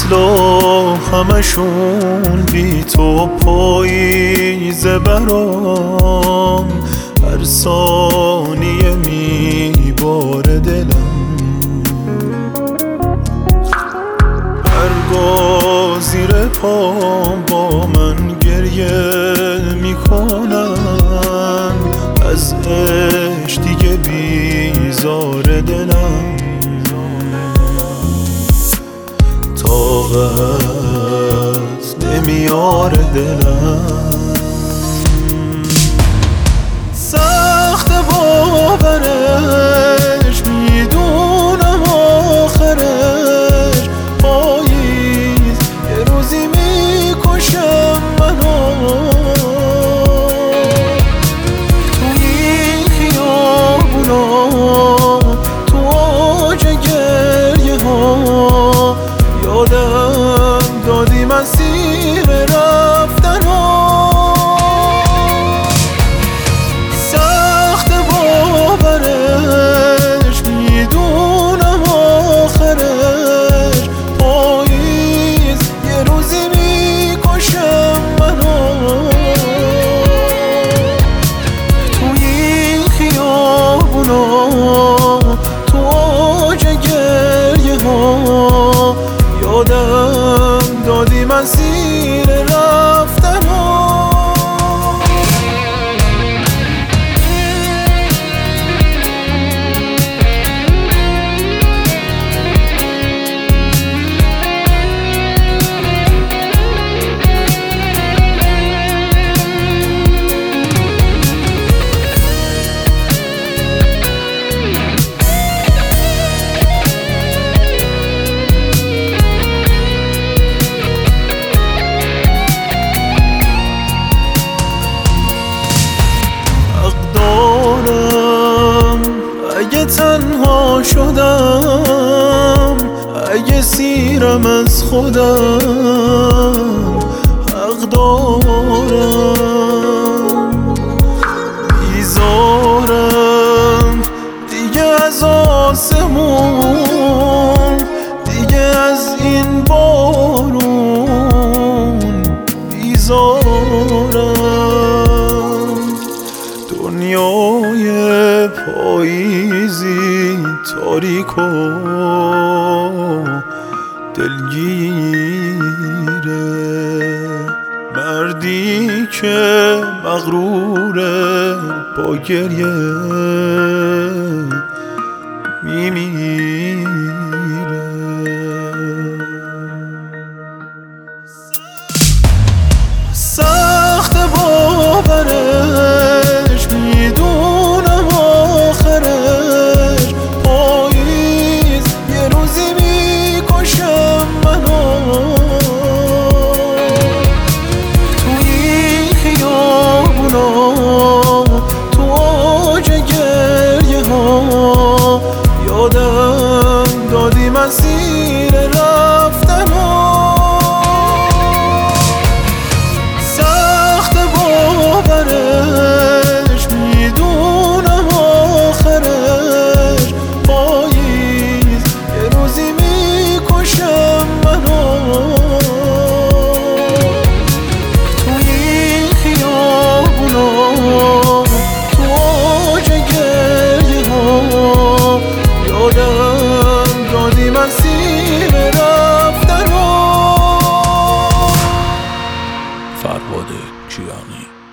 فصلا همشون بی تو پاییزه برام، هر ثانیه میباره دلم، برگا زیر پام با من گریه میکنن، از عشق دیگه بیزار دلم، طاقت نمیاره دلم، سخت باورش میدونم آخرش پاییز یه روزی میکشم منو، تو این خیابونا تو آج گریه ها یادم دادی مسیر رفتن ها، سخت باورش میدونم آخرش پاییز یه روزی میکشم منو، تو این خیابونا تو آج گریه ها یادم دادی مسیر رفتن ها. اگه تنها شدم، اگه سیرم از خودم، حق دارم بیزارم دیگه از آسمون، دیگه از این بارون بیزارم، دنیای پاییزی تاریک و دلگیره، مردی که مغروره با گریه میمیره، سخت باورش میدونم آخرش پاییز یه روزی میکشم منو، تو این خیابونا تو آج گریه ها یادم دادی مسیر رفتن ها، سخت باورش میدونم آخرش پاییز یه روزی میکشم منو، تو این خیابونا تو آج گریه ها یادم دادی مسیر رفتن ها. فرهاد کیانی.